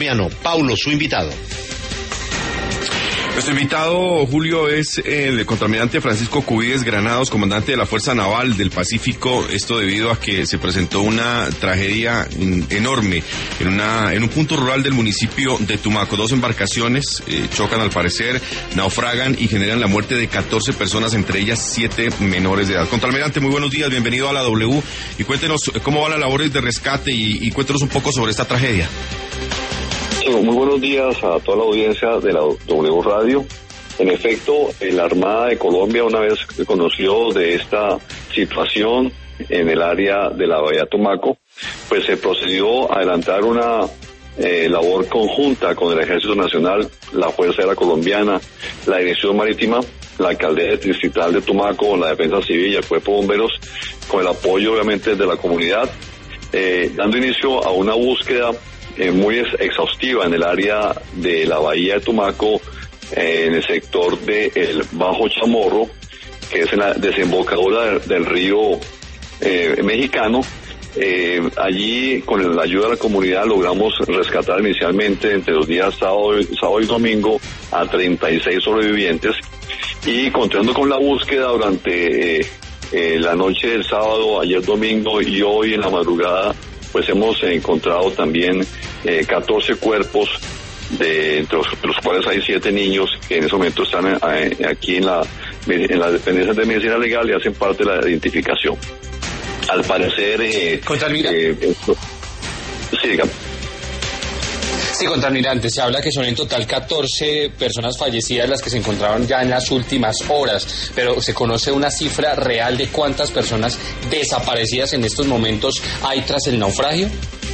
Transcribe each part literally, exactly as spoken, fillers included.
colombiano. Paulo, su invitado. Nuestro invitado, Julio, es el contraalmirante Francisco Cubides Granados, comandante de la Fuerza Naval del Pacífico. Esto debido a que se presentó una tragedia enorme en una en un punto rural del municipio de Tumaco. Dos embarcaciones eh, chocan al parecer, naufragan y generan la muerte de catorce personas, entre ellas siete menores de edad. Contraalmirante, muy buenos días, bienvenido a la W y cuéntenos cómo van las labores de rescate y, y cuéntenos un poco sobre esta tragedia. Muy buenos días a toda la audiencia de la W Radio. En efecto, la Armada de Colombia, una vez que conoció de esta situación en el área de la Bahía Tumaco, pues se procedió a adelantar una eh, labor conjunta con el Ejército Nacional, la Fuerza Aérea Colombiana, la Dirección Marítima, la Alcaldía Distrital de Tumaco, la Defensa Civil y el Cuerpo de Bomberos, con el apoyo obviamente de la comunidad, eh, dando inicio a una búsqueda Eh, muy ex exhaustiva en el área de la bahía de Tumaco, eh, en el sector del Bajo Chamorro, que es en la desembocadura del, del río eh, mexicano. Eh, allí, con la ayuda de la comunidad, logramos rescatar inicialmente entre los días sábado, sábado y domingo a treinta y seis sobrevivientes, y continuando con la búsqueda durante eh, eh, la noche del sábado, ayer domingo y hoy en la madrugada, pues hemos encontrado también eh, catorce cuerpos, de, entre los, los cuales hay siete niños que en ese momento están eh, aquí en la en las dependencias de medicina legal y hacen parte de la identificación. Al parecer... Eh, eh, esto, sí, digamos. Sí, contraalmirante, se habla que son en total catorce personas fallecidas las que se encontraron ya en las últimas horas, pero ¿se conoce una cifra real de cuántas personas desaparecidas en estos momentos hay tras el naufragio?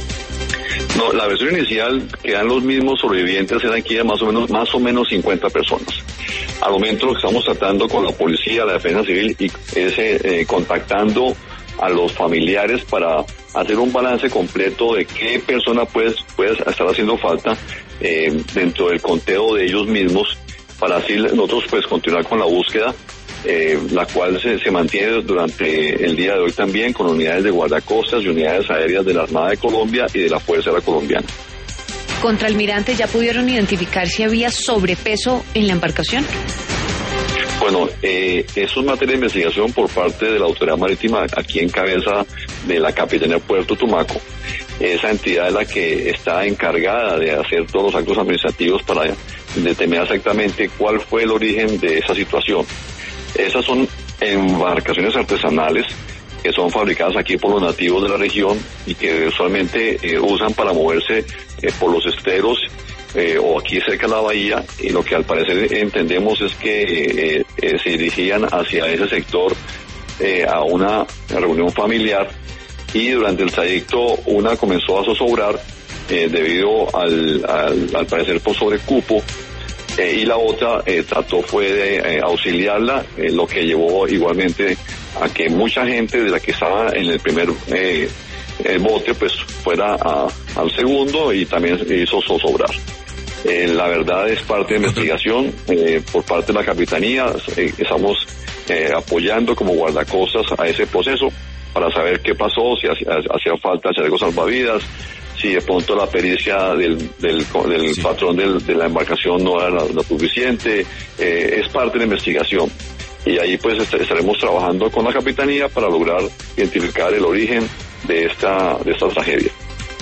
No, la versión inicial, que eran los mismos sobrevivientes, eran aquí más o menos más o menos cincuenta personas. Al momento lo que estamos tratando con la policía, la defensa civil, y es eh, contactando a los familiares para hacer un balance completo de qué persona puede, puede estar haciendo falta eh, dentro del conteo de ellos mismos, para así nosotros pues continuar con la búsqueda, eh, la cual se, se mantiene durante el día de hoy también con unidades de guardacostas y unidades aéreas de la Armada de Colombia y de la Fuerza Aérea Colombiana. Contraalmirante, ¿ya pudieron identificar si había sobrepeso en la embarcación? Bueno, eh, eso es materia de investigación por parte de la Autoridad Marítima, aquí en cabeza de la Capitanía de Puerto Tumaco. Esa entidad es la que está encargada de hacer todos los actos administrativos para determinar exactamente cuál fue el origen de esa situación. Esas son embarcaciones artesanales que son fabricadas aquí por los nativos de la región y que usualmente eh, usan para moverse eh, por los esteros Eh, o aquí cerca de la bahía, y lo que al parecer entendemos es que eh, eh, se dirigían hacia ese sector eh, a una reunión familiar, y durante el trayecto una comenzó a zozobrar eh, debido al, al, al parecer por sobrecupo, eh, y la otra eh, trató fue de eh, auxiliarla, eh, lo que llevó igualmente a que mucha gente de la que estaba en el primer eh, el bote pues fuera a, al segundo, y también hizo zozobrar. Eh, la verdad es parte de investigación eh, por parte de la Capitanía. Eh, estamos eh, apoyando como guardacostas a ese proceso para saber qué pasó, si hacía, hacía falta chalecos salvavidas, si de pronto la pericia del, del, del sí. patrón del, de la embarcación no era lo suficiente. Eh, es parte de la investigación. Y ahí pues est- estaremos trabajando con la Capitanía para lograr identificar el origen de esta, de esta tragedia.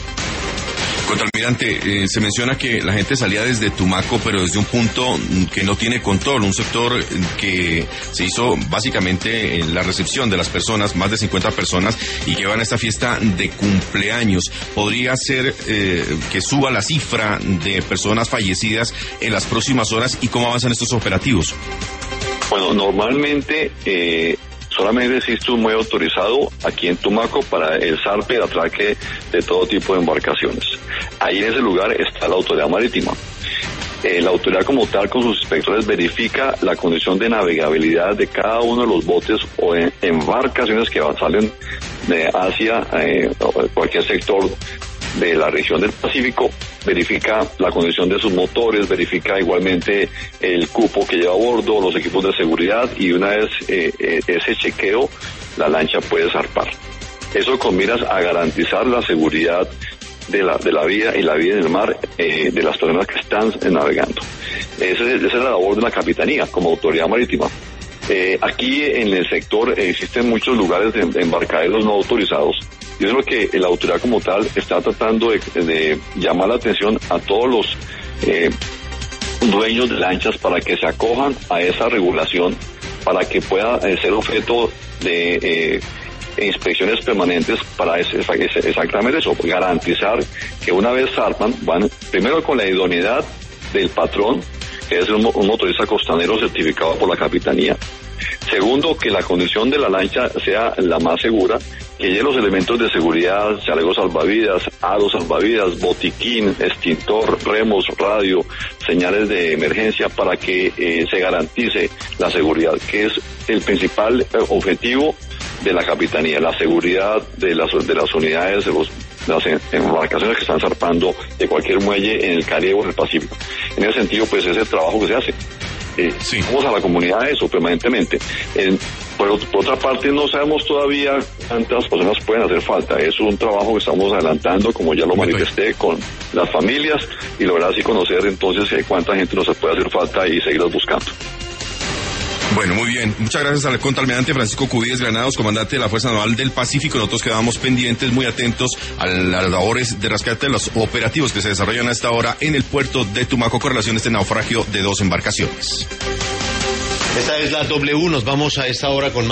Contraalmirante, eh, se menciona que la gente salía desde Tumaco, pero desde un punto que no tiene control, un sector que se hizo básicamente en la recepción de las personas, más de cincuenta personas, y que van a esta fiesta de cumpleaños. ¿Podría ser eh, que suba la cifra de personas fallecidas en las próximas horas, y cómo avanzan estos operativos? Bueno, normalmente eh, solamente existe un muelle autorizado aquí en Tumaco para el zarpe y el atraque de todo tipo de embarcaciones. Ahí en ese lugar está la Autoridad Marítima. Eh, la autoridad como tal, con sus inspectores, verifica la condición de navegabilidad de cada uno de los botes o en, embarcaciones que salen de hacia eh, cualquier sector de la región del Pacífico, verifica la condición de sus motores, verifica igualmente el cupo que lleva a bordo, los equipos de seguridad, y una vez eh, eh, ese chequeo, la lancha puede zarpar. Eso con miras a garantizar la seguridad de la, de la vida y la vida en el mar eh, de las personas que están navegando. Esa es, esa es la labor de la Capitanía como autoridad marítima. Eh, aquí en el sector eh, existen muchos lugares de, de embarcaderos no autorizados. Y es lo que la autoridad como tal está tratando de, de llamar la atención a todos los eh, dueños de lanchas para que se acojan a esa regulación, para que pueda eh, ser objeto de eh, inspecciones permanentes para ese, ese, exactamente eso, garantizar que una vez zarpan, van primero con la idoneidad del patrón, que es un, un motorista costanero certificado por la Capitanía. Segundo, que la condición de la lancha sea la más segura, que lleve los elementos de seguridad, chalecos salvavidas, aros salvavidas, botiquín, extintor, remos, radio, señales de emergencia, para que eh, se garantice la seguridad, que es el principal objetivo de la Capitanía, la seguridad de las, de las unidades, de los las embarcaciones que están zarpando de cualquier muelle en el Caribe o en el Pacífico. En ese sentido, pues es el trabajo que se hace. Eh, sí. Vamos a la comunidad eso permanentemente. Eh, por, por otra parte, no sabemos todavía cuántas personas pueden hacer falta. Es un trabajo que estamos adelantando, como ya lo manifesté, con las familias, y lograr así conocer entonces eh, cuánta gente nos puede hacer falta y seguirlos buscando. Bueno, muy bien. Muchas gracias al contraalmirante Francisco Cubides Granados, comandante de la Fuerza Naval del Pacífico. Nosotros quedamos pendientes, muy atentos a las labores de rescate de los operativos que se desarrollan a esta hora en el puerto de Tumaco con relación a este naufragio de dos embarcaciones. Esta es la W. Nos vamos a esta hora con más.